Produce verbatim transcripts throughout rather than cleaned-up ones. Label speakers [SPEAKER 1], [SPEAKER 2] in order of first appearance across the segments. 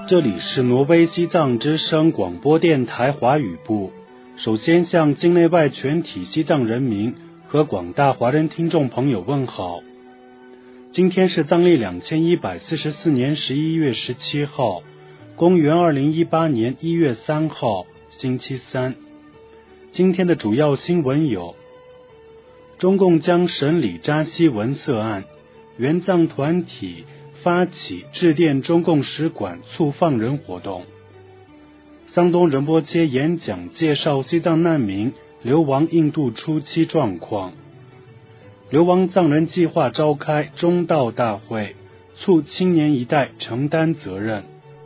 [SPEAKER 1] 这里是挪威西藏之声广播电台华语部。首先向境内外全体西藏人民和广大华人听众朋友问好。今天是藏历两千一百四十四年十一月十七号，公元二零一八年一月三号，星期三。今天的主要新闻有：中共将审理扎西文色案，援藏团体发起致电中共使馆促放人活动。桑东仁波切演讲介绍西藏难民流亡印度初期状况。流亡藏人计划召开中道大会，促青年一代承担责任。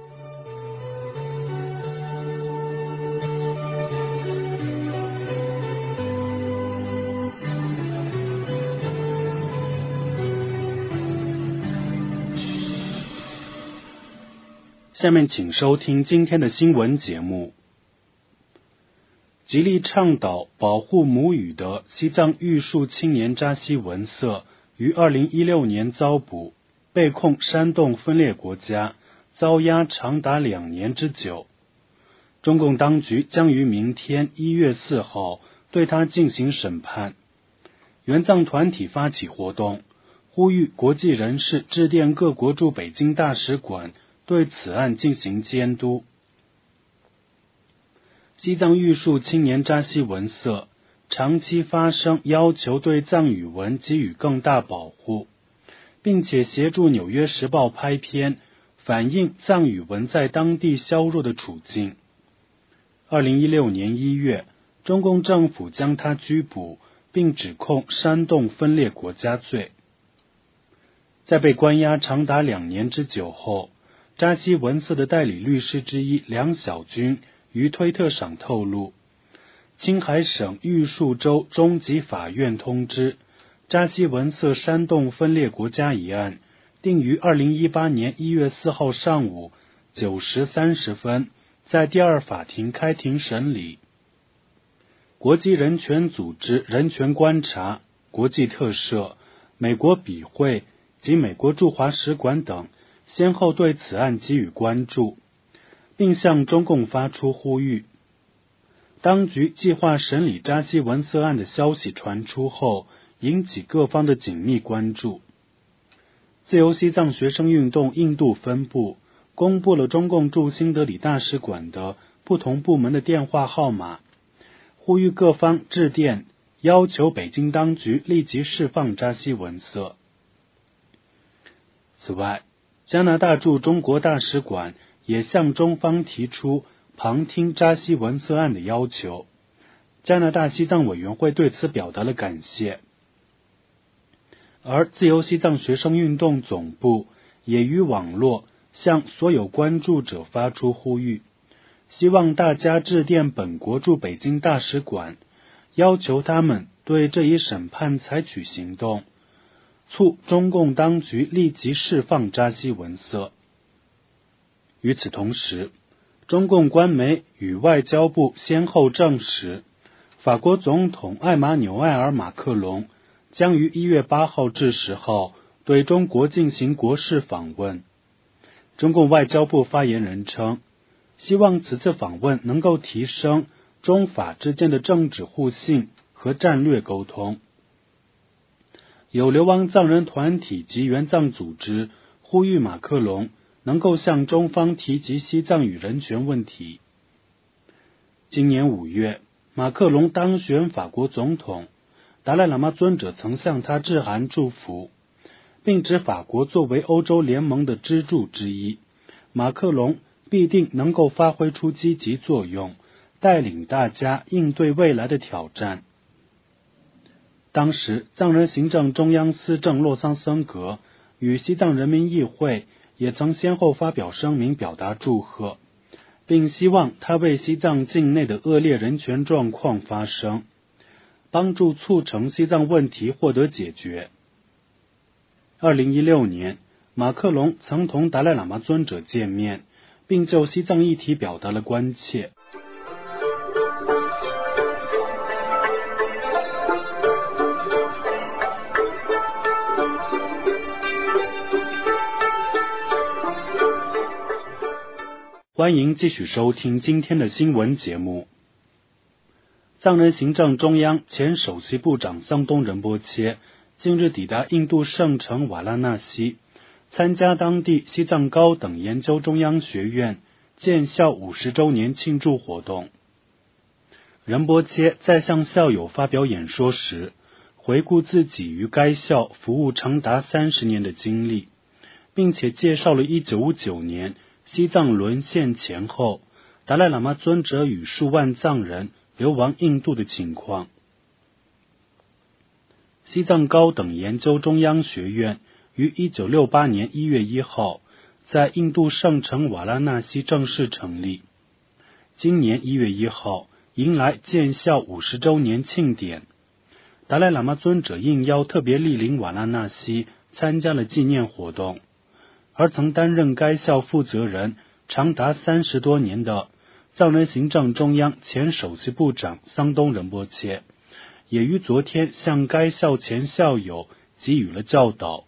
[SPEAKER 1] 下面请收听今天的新闻节目。极力倡导保护母语的西藏玉树青年扎西文色于二零一六年遭捕，被控煽动分裂国家，遭押长达两年之久。中共当局将于明天一月四号对他进行审判。援藏团体发起活动，呼吁国际人士致电各国驻北京大使馆，对此案进行监督。西藏玉树青年扎西文色长期发声要求对藏语文给予更大保护，并且协助《纽约时报》拍片，反映藏语文在当地削弱的处境。二零一六年一月，中共政府将他拘捕，并指控煽动分裂国家罪。在被关押长达两年之久后，扎西文色的代理律师之一梁小军于推特上透露，青海省玉树州中级法院通知，扎西文色煽动分裂国家一案定于二零一八年一月四号上午九时三十分在第二法庭开庭审理。国际人权组织人权观察、国际特赦、美国笔会及美国驻华使馆等先后对此案给予关注，并向中共发出呼吁。当局计划审理扎西文色案的消息传出后，引起各方的紧密关注。自由西藏学生运动印度分部公布了中共驻新德里大使馆的不同部门的电话号码，呼吁各方致电，要求北京当局立即释放扎西文色。此外，加拿大驻中国大使馆也向中方提出旁听扎西文色案的要求，加拿大西藏委员会对此表达了感谢。而自由西藏学生运动总部也于网络向所有关注者发出呼吁，希望大家致电本国驻北京大使馆，要求他们对这一审判采取行动，促中共当局立即释放扎西文色。与此同时，中共官媒与外交部先后证实，法国总统艾玛纽埃尔·马克龙将于一月八号至十号对中国进行国事访问。中共外交部发言人称，希望此次访问能够提升中法之间的政治互信和战略沟通。有流亡藏人团体及援藏组织呼吁马克龙能够向中方提及西藏与人权问题。今年五月，马克龙当选法国总统，达赖喇嘛尊者曾向他致函祝福，并指法国作为欧洲联盟的支柱之一，马克龙必定能够发挥出积极作用，带领大家应对未来的挑战。当时，藏人行政中央司政洛桑森格与西藏人民议会也曾先后发表声明表达祝贺，并希望他为西藏境内的恶劣人权状况发声，帮助促成西藏问题获得解决。二零一六年，马克龙曾同达赖喇嘛尊者见面，并就西藏议题表达了关切。 欢迎继续收听今天的新闻节目。藏人行政中央前首席部长桑东仁波切近日抵达印度圣城瓦拉纳西，参加当地西藏高等研究中央学院建校五十周年庆祝活动。仁波切在向校友发表演说时，回顾自己于该校服务长达三十年的经历，并且介绍了一九五九年西藏沦陷前后，达赖喇嘛尊者与数万藏人流亡印度的情况。西藏高等研究中央学院于一九六八年一月一号在印度圣城瓦拉纳西正式成立。今年一月一号迎来建校五十周年庆典，达赖喇嘛尊者应邀特别莅临瓦拉纳西参加了纪念活动。而曾担任该校负责人长达三十多年的藏人行政中央前首席部长桑东仁波切，也于昨天向该校前校友给予了教导。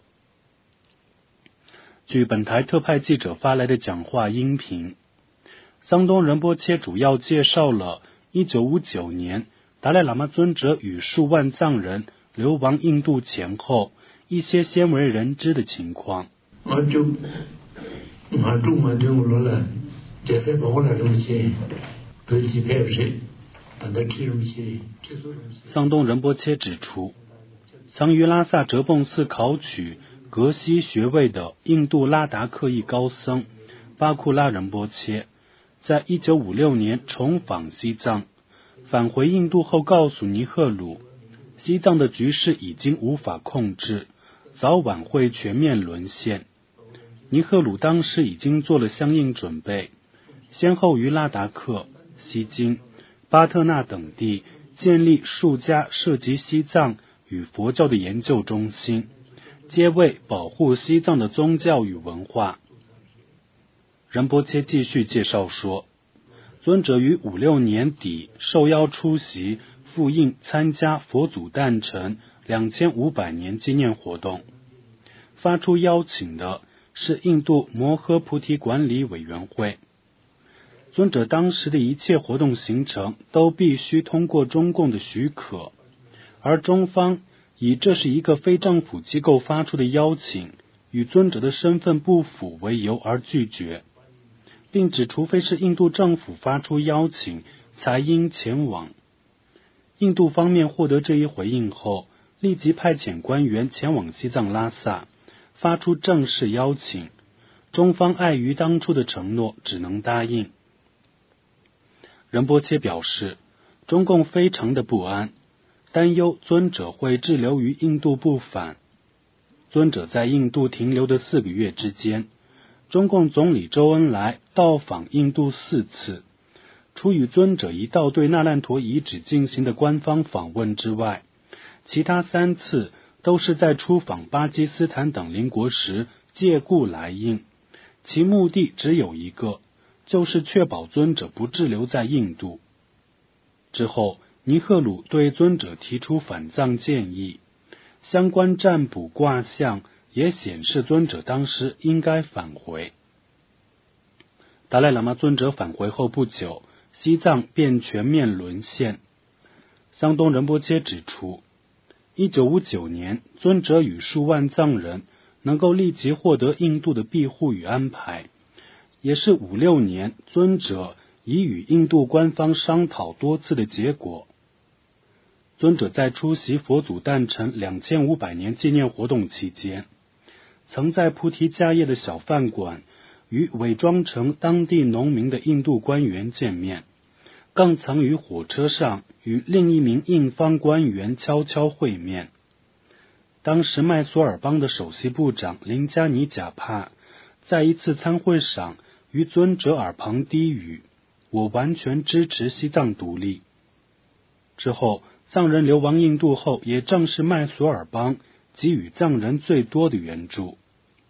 [SPEAKER 1] 据本台特派记者发来的讲话音频，桑东仁波切主要介绍了一九五九年达赖喇嘛尊者与数万藏人流亡印度前后一些鲜为人知的情况。
[SPEAKER 2] 我就我住我就落了，这才把我来东西，飞机票不是，等到吃东西，吃东西。
[SPEAKER 1] 桑东仁波切指出，曾于拉萨哲蚌寺考取格西学位的印度拉达克裔高僧巴库拉仁波切，在一九五六年重访西藏，返回印度后告诉尼赫鲁，西藏的局势已经无法控制，早晚会全面沦陷。尼赫鲁当时已经做了相应准备，先后于拉达克、西京、巴特纳等地建立数家涉及西藏与佛教的研究中心，皆为保护西藏的宗教与文化。仁波切继续介绍说，尊者于五六年底受邀出席赴印参加佛祖诞辰两千五百年纪念活动，发出邀请的是印度摩诃菩提管理委员会。尊者当时的一切活动行程都必须通过中共的许可，而中方以这是一个非政府机构发出的邀请，与尊者的身份不符为由而拒绝，并指除非是印度政府发出邀请，才应前往。印度方面获得这一回应后，立即派遣官员前往西藏拉萨，发出正式邀请，中方碍于当初的承诺，只能答应。仁波切表示，中共非常的不安，担忧尊者会滞留于印度不返。尊者在印度停留的四个月之间，中共总理周恩来到访印度四次，除与尊者一道对那烂陀遗址进行的官方访问之外，其他三次都是在出访巴基斯坦等邻国时借故来印，其目的只有一个，就是确保尊者不滞留在印度。之后，尼赫鲁对尊者提出返藏建议，相关占卜卦象也显示尊者当时应该返回。达赖喇嘛尊者返回后不久，西藏便全面沦陷。桑东仁波切指出，一九五九年，尊者与数万藏人能够立即获得印度的庇护与安排，也是五六年尊者已与印度官方商讨多次的结果。尊者在出席佛祖诞辰两千五百年纪念活动期间，曾在菩提迦叶的小饭馆与伪装成当地农民的印度官员见面，更曾于火车上与另一名印方官员悄悄会面。当时麦索尔邦的首席部长林加尼贾帕在一次参会上于尊者耳旁低语，我完全支持西藏独立。之后，藏人流亡印度后，也正是麦索尔邦给予藏人最多的援助。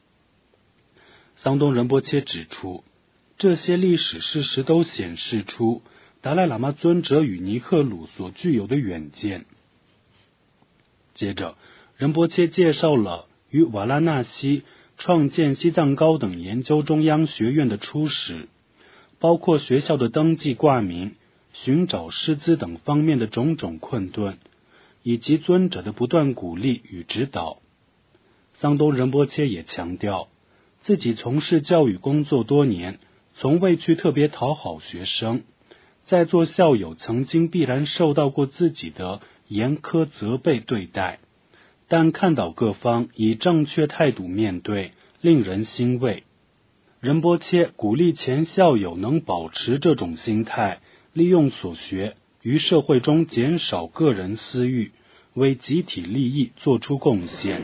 [SPEAKER 1] 桑东仁波切指出，这些历史事实都显示出达赖喇嘛尊者与尼赫鲁所具有的远见。接着，仁波切介绍了于瓦拉纳西创建西藏高等研究中央学院的初始， 包括学校的登记挂名、寻找师资等方面的种种困顿，以及尊者的不断鼓励与指导。桑东仁波切也强调，自己从事教育工作多年，从未去特别讨好学生，在座校友曾经必然受到过自己的严苛责备对待，但看到各方以正确态度面对，令人欣慰。仁波切鼓励前校友能保持这种心态，利用所学于社会中减少个人私欲，为集体利益做出贡献。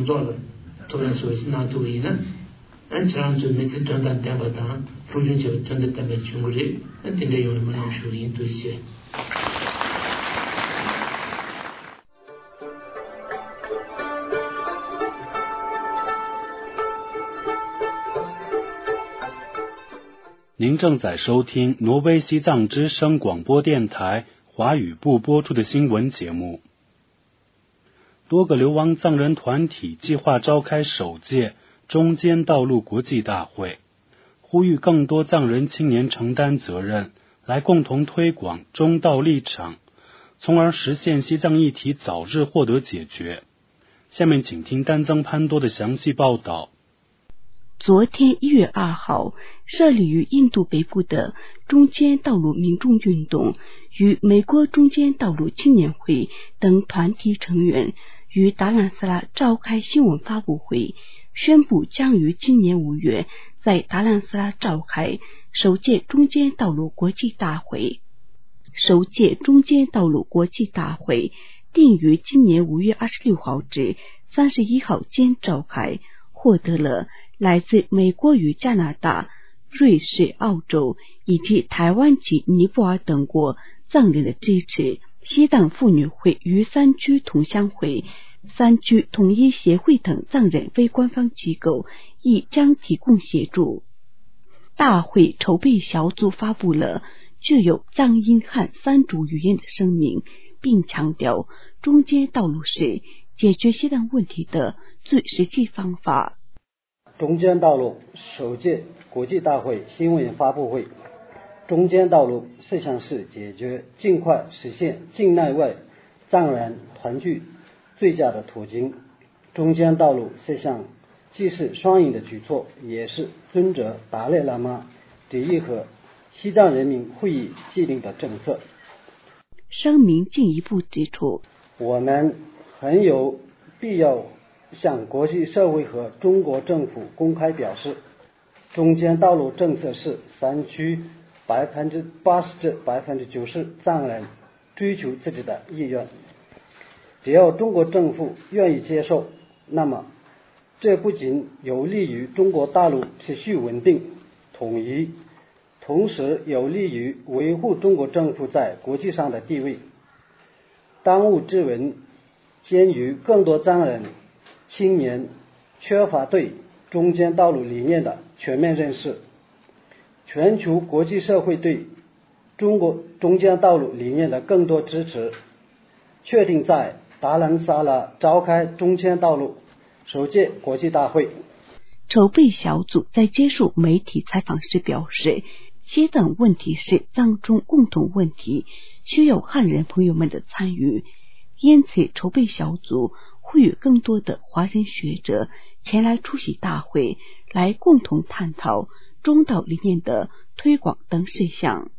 [SPEAKER 1] 您正在收听挪威西藏之声广播电台华语部播出的新闻节目。多个流亡藏人团体计划召开首届中间道路国际大会，呼吁更多藏人青年承担责任，来共同推广中道立场，从而实现西藏议题早日获得解决。下面请听丹增潘多的详细报道。
[SPEAKER 3] 昨天一月二号，设立于印度北部的中间道路民众运动与美国中间道路青年会等团体成员于达兰萨拉召开新闻发布会，宣布将于今年五月在达兰萨拉召开首届中间道路国际大会。首届中间道路国际大会定于今年五月二十六号至三十一号间召开，获得了来自美国与加拿大、瑞士、澳洲以及台湾及尼泊尔等国藏人的支持。西藏妇女会与三区同乡会、三区统一协会等藏人非官方机构亦将提供协助。大会筹备小组发布了具有藏英汉三种语言的声明，并强调中间道路是解决西藏问题的最实际方法。
[SPEAKER 4] 中间道路首届国际大会新闻发布会，中间道路实项是解决尽快实现境内外藏人团聚最佳的途径。中间道路实项既是双赢的举措，也是尊者达赖喇嘛第一和西藏人民会议既定的政策。
[SPEAKER 3] 声明进一步指出，
[SPEAKER 4] 我们很有必要向国际社会和中国政府公开表示，中间道路政策是山区百分之八十至百分之九十藏人追求自己的意愿。只要中国政府愿意接受，那么这不仅有利于中国大陆持续稳定统一，同时有利于维护中国政府在国际上的地位。当务之急，鉴于更多藏人青年缺乏对中间道路理念的全面认识，全球国际社会对中国中间道路理念的更多支持，确定在达兰萨拉召开中间道路首届国际大会。
[SPEAKER 3] 筹备小组在接受媒体采访时表示，西藏问题是藏中共同问题，需要汉人朋友们的参与，因此筹备小组呼吁更多的华人学者前来出席大会，来共同探讨中道理念的推广等事项。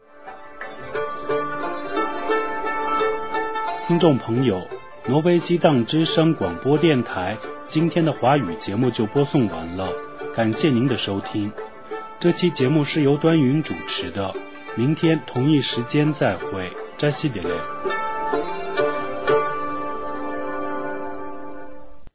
[SPEAKER 1] 听众朋友，挪威西藏之声广播电台今天的华语节目就播送完了，感谢您的收听。这期节目是由端云主持的，明天同一时间再会，扎西德勒。